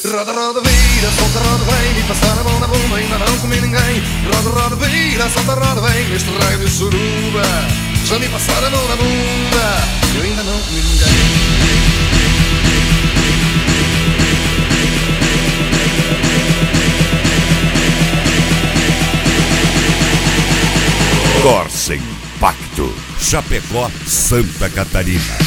Roda, roda, vira, solta, roda, vem, me passar a mão na bunda, ainda não comi ninguém. Roda, roda, vira, solta, roda, vem, neste raio de suruba. Já me passaram a mão na bunda, eu ainda não comi ninguém. Corsa Impacto, Chapecó, Santa Catarina.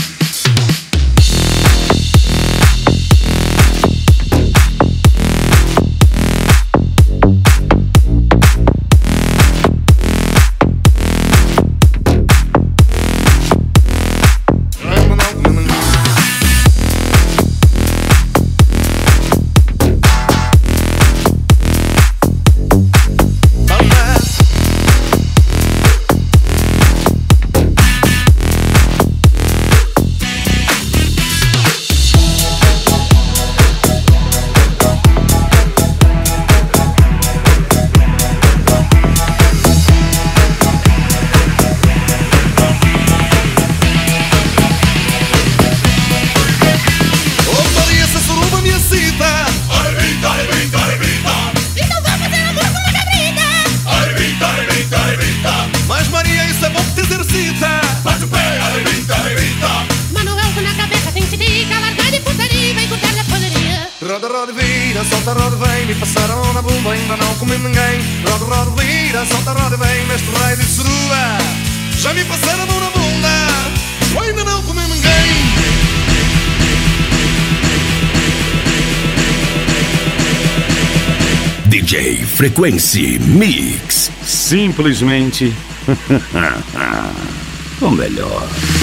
Mas Maria, isso é bom que te exercita. Bate o pé, arrebita, arrebita. Manuel com na cabeça tem que ficar largar de putaria, vem cortar na poderia. Roda, roda, vira, solta, roda, vem, me passaram na bunda, ainda não comi ninguém. Roda, roda, vira, solta, roda, vem, neste raio de surua. Já me passaram a mão na bunda, eu ainda não comi ninguém. DJ Frequency Mix. Simplesmente o melhor.